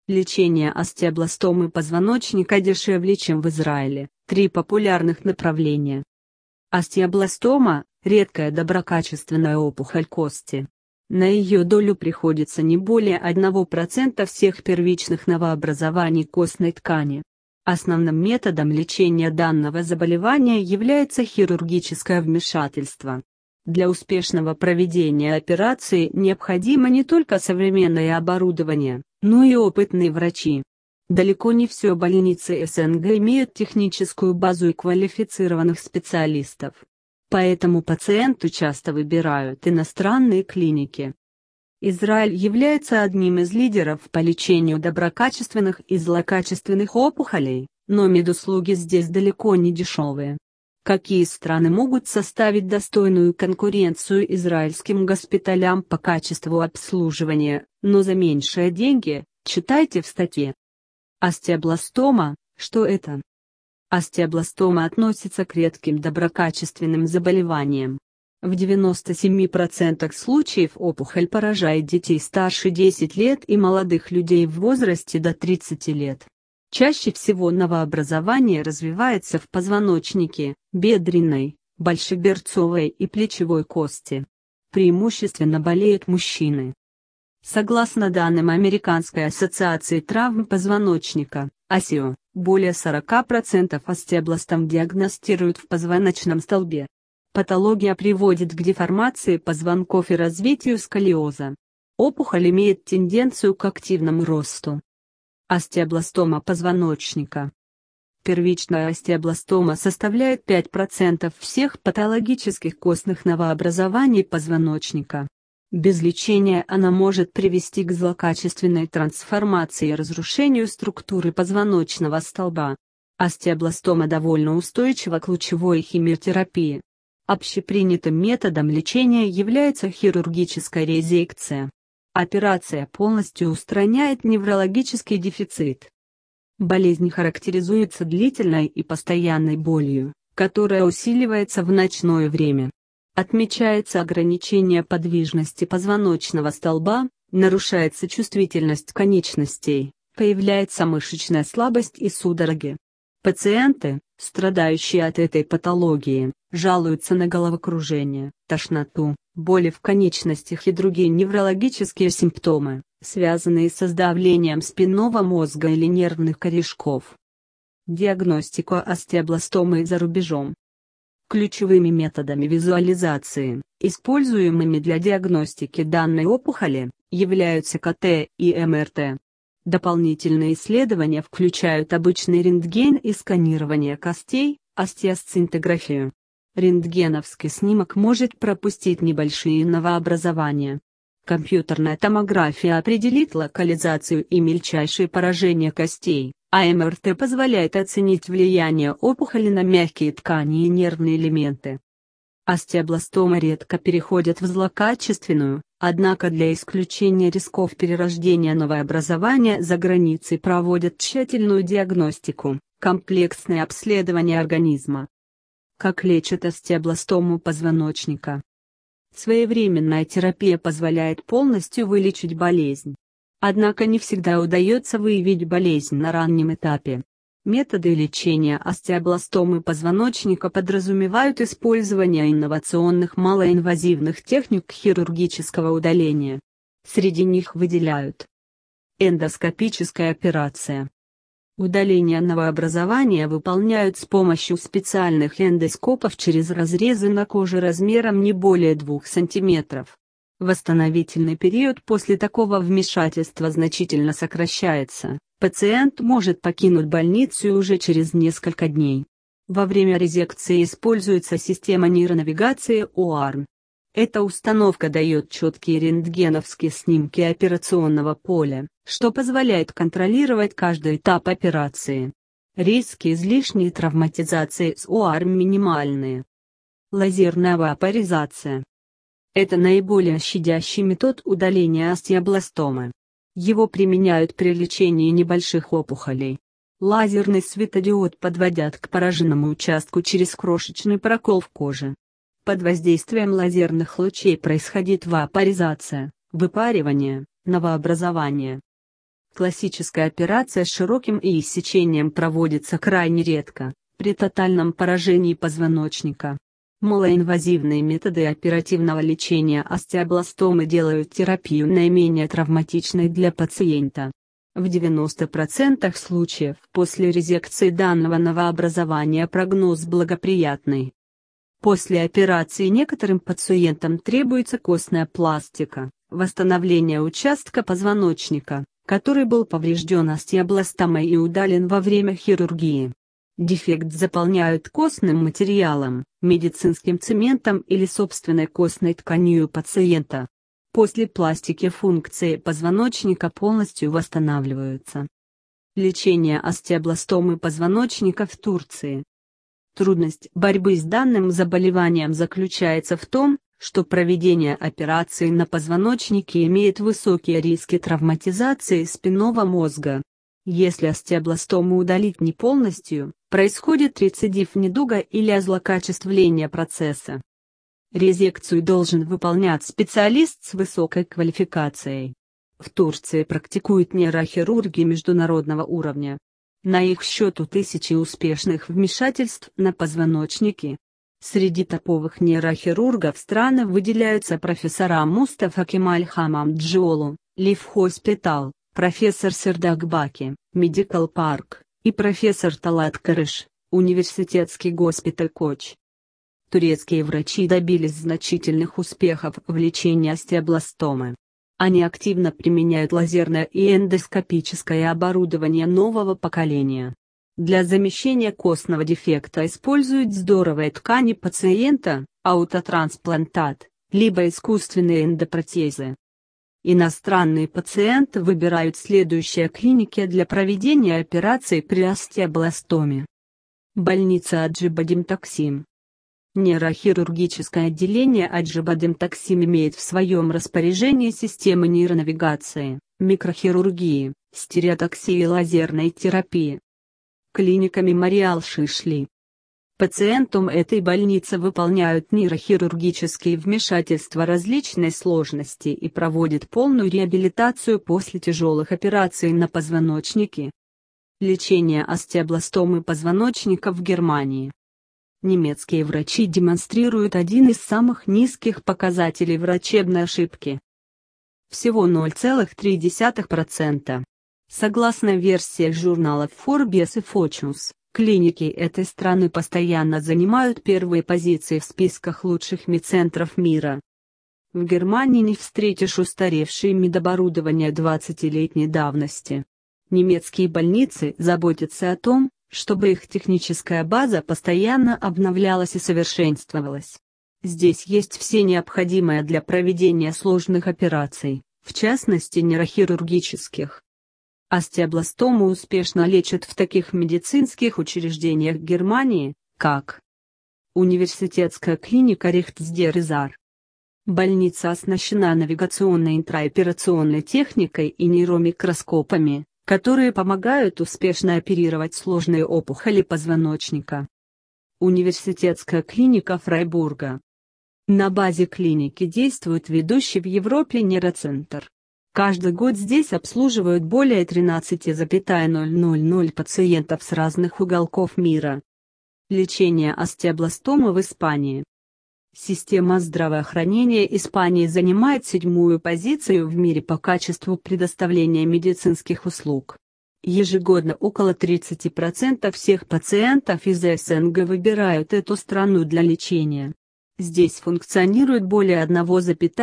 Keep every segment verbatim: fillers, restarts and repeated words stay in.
Лечение остеобластомы позвоночника дешевле, чем в Израиле. Три популярных направления. Остеобластома – редкая доброкачественная опухоль кости. На ее долю приходится не более одного процента всех первичных новообразований костной ткани. Основным методом лечения данного заболевания является хирургическое вмешательство. Для успешного проведения операции необходимо не только современное оборудование, но и опытные врачи. Далеко не все больницы СНГ имеют техническую базу и квалифицированных специалистов. Поэтому пациенты часто выбирают иностранные клиники. Израиль является одним из лидеров по лечению доброкачественных и злокачественных опухолей, но медуслуги здесь далеко не дешевые. Какие страны могут составить достойную конкуренцию израильским госпиталям по качеству обслуживания, но за меньшие деньги, читайте в статье. Остеобластома, что это? Остеобластома относится к редким доброкачественным заболеваниям. В девяноста семи процентах случаев опухоль поражает детей старше десяти лет и молодых людей в возрасте до тридцати лет. Чаще всего новообразование развивается в позвоночнике, бедренной, большеберцовой и плечевой кости. Преимущественно болеют мужчины. Согласно данным Американской ассоциации травм позвоночника, эй эс и о, более сорока процентов остеобластом диагностируют в позвоночном столбе. Патология приводит к деформации позвонков и развитию сколиоза. Опухоль имеет тенденцию к активному росту. Остеобластома позвоночника. Первичная остеобластома составляет пять процентов всех патологических костных новообразований позвоночника. Без лечения она может привести к злокачественной трансформации и разрушению структуры позвоночного столба. Остеобластома довольно устойчива к лучевой химиотерапии. Общепринятым методом лечения является хирургическая резекция. Операция полностью устраняет неврологический дефицит. Болезнь характеризуется длительной и постоянной болью, которая усиливается в ночное время. Отмечается ограничение подвижности позвоночного столба, нарушается чувствительность конечностей, появляется мышечная слабость и судороги. Пациенты, страдающие от этой патологии, жалуются на головокружение, тошноту, боли в конечностях и другие неврологические симптомы, связанные со сдавлением спинного мозга или нервных корешков. Диагностика остеобластомы за рубежом. Ключевыми методами визуализации, используемыми для диагностики данной опухоли, являются ка тэ и эм эр тэ. Дополнительные исследования включают обычный рентген и сканирование костей, остеосцинтографию. Рентгеновский снимок может пропустить небольшие новообразования. Компьютерная томография определит локализацию и мельчайшие поражения костей, а эм эр тэ позволяет оценить влияние опухоли на мягкие ткани и нервные элементы. Остеобластомы редко переходят в злокачественную, однако для исключения рисков перерождения новообразования за границей проводят тщательную диагностику, комплексное обследование организма. Как лечат остеобластому позвоночника? Своевременная терапия позволяет полностью вылечить болезнь. Однако не всегда удается выявить болезнь на раннем этапе. Методы лечения остеобластомы позвоночника подразумевают использование инновационных малоинвазивных техник хирургического удаления. Среди них выделяют эндоскопическая операция. Удаление новообразования выполняют с помощью специальных эндоскопов через разрезы на коже размером не более двух сантиметров. Восстановительный период после такого вмешательства значительно сокращается, пациент может покинуть больницу уже через несколько дней. Во время резекции используется система нейронавигации о ар эм. Эта установка дает четкие рентгеновские снимки операционного поля, что позволяет контролировать каждый этап операции. Риски излишней травматизации с о ар эм минимальные. Лазерная вапоризация. Это наиболее щадящий метод удаления остеобластомы. Его применяют при лечении небольших опухолей. Лазерный светодиод подводят к пораженному участку через крошечный прокол в коже. Под воздействием лазерных лучей происходит вапоризация, выпаривание, новообразование. Классическая операция с широким и иссечением проводится крайне редко, при тотальном поражении позвоночника. Малоинвазивные методы оперативного лечения остеобластомы делают терапию наименее травматичной для пациента. В девяноста процентах случаев после резекции данного новообразования прогноз благоприятный. После операции некоторым пациентам требуется костная пластика, восстановление участка позвоночника, который был поврежден остеобластомой и удален во время хирургии. Дефект заполняют костным материалом, медицинским цементом или собственной костной тканью пациента. После пластики функции позвоночника полностью восстанавливаются. Лечение остеобластомы позвоночника в Турции. Трудность борьбы с данным заболеванием заключается в том, что проведение операции на позвоночнике имеет высокие риски травматизации спинного мозга. Если остеобластому удалить не полностью, происходит рецидив недуга или озлокачествление процесса. Резекцию должен выполнять специалист с высокой квалификацией. В Турции практикуют нейрохирурги международного уровня. На их счету тысячи успешных вмешательств на позвоночнике. Среди топовых нейрохирургов страны выделяются профессора Мустафа Кемаль Хамамджиолу, Лив Хоспитал, профессор Сердаг Баки, Медикал Парк, и профессор Талат Карыш, университетский госпиталь Коч. Турецкие врачи добились значительных успехов в лечении остеобластомы. Они активно применяют лазерное и эндоскопическое оборудование нового поколения. Для замещения костного дефекта используют здоровые ткани пациента, аутотрансплантат, либо искусственные эндопротезы. Иностранные пациенты выбирают следующие клиники для проведения операций при остеобластоме. Больница Аджибадем Таксим. Нейрохирургическое отделение Аджибадем Таксим имеет в своем распоряжении системы нейронавигации, микрохирургии, стереотаксии и лазерной терапии. Клиника Мемориал Шишли. Пациентам этой больницы выполняют нейрохирургические вмешательства различной сложности и проводят полную реабилитацию после тяжелых операций на позвоночнике. Лечение остеобластомы позвоночника в Германии. Немецкие врачи демонстрируют один из самых низких показателей врачебной ошибки. Всего ноль целых три десятых процента. Согласно версиям журналов Forbes и Fortune, клиники этой страны постоянно занимают первые позиции в списках лучших медцентров мира. В Германии не встретишь устаревшее медоборудование двадцатилетней давности. Немецкие больницы заботятся о том, чтобы их техническая база постоянно обновлялась и совершенствовалась. Здесь есть все необходимое для проведения сложных операций, в частности нейрохирургических. Остеобластому успешно лечат в таких медицинских учреждениях Германии, как Университетская клиника Рихтсдерезар. Больница оснащена навигационной интраоперационной техникой и нейромикроскопами, которые помогают успешно оперировать сложные опухоли позвоночника. Университетская клиника Фрайбурга. На базе клиники действует ведущий в Европе нейроцентр. Каждый год здесь обслуживают более тринадцати тысяч пациентов с разных уголков мира. Лечение остеобластомы в Испании. Система здравоохранения Испании занимает седьмую позицию в мире по качеству предоставления медицинских услуг. Ежегодно около тридцати процентов всех пациентов из СНГ выбирают эту страну для лечения. Здесь функционирует более одной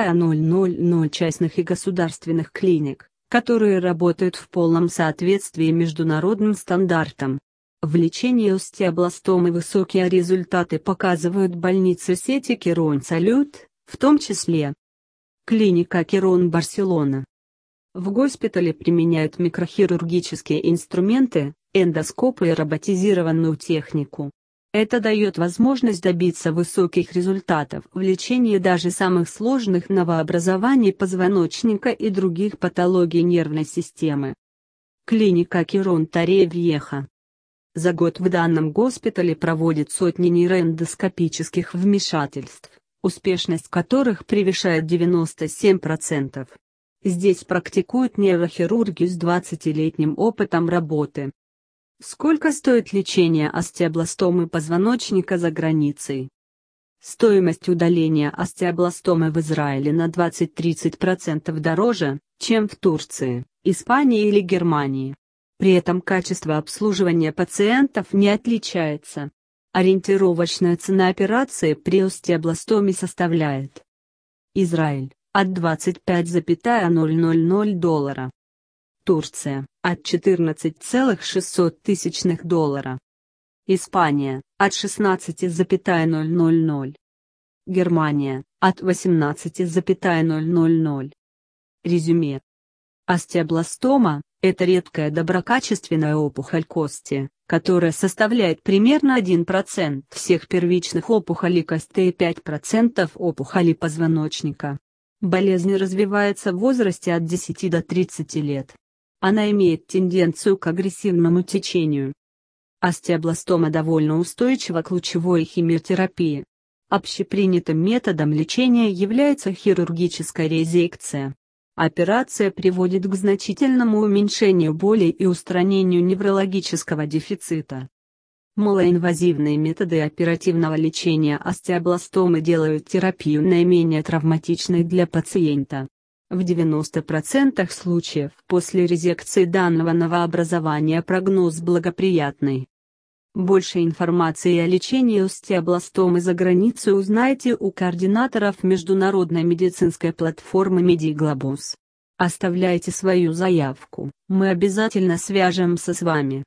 тысячи частных и государственных клиник, которые работают в полном соответствии международным стандартам. В лечении остеобластомы высокие результаты показывают больницы сети Кирон Салют, в том числе клиника Кирон Барселона. В госпитале применяют микрохирургические инструменты, эндоскопы и роботизированную технику. Это дает возможность добиться высоких результатов в лечении даже самых сложных новообразований позвоночника и других патологий нервной системы. Клиника Кирон Торревьеха. За год в данном госпитале проводят сотни нейроэндоскопических вмешательств, успешность которых превышает девяносто семь процентов. Здесь практикуют нейрохирурги с двадцатилетним опытом работы. Сколько стоит лечение остеобластомы позвоночника за границей? Стоимость удаления остеобластомы в Израиле на двадцать-тридцать процентов дороже, чем в Турции, Испании или Германии. При этом качество обслуживания пациентов не отличается. Ориентировочная цена операции при остеобластоме составляет: Израиль – от двадцать пять тысяч доллара. Турция – от четырнадцать целых шестьсот тысячных доллара. Испания – от шестнадцать тысяч. Германия – от восемнадцать тысяч. Резюме. Остеобластома – это редкая доброкачественная опухоль кости, которая составляет примерно один процент всех первичных опухолей костей и пять процентов опухолей позвоночника. Болезнь развивается в возрасте от десяти до тридцати лет. Она имеет тенденцию к агрессивному течению. Остеобластома довольно устойчива к лучевой химиотерапии. Общепринятым методом лечения является хирургическая резекция. Операция приводит к значительному уменьшению боли и устранению неврологического дефицита. Малоинвазивные методы оперативного лечения остеобластомы делают терапию наименее травматичной для пациента. В девяноста процентах случаев после резекции данного новообразования прогноз благоприятный. Больше информации о лечении остеобластомы за границей узнайте у координаторов международной медицинской платформы Медиглобус. Оставляйте свою заявку, мы обязательно свяжемся с вами.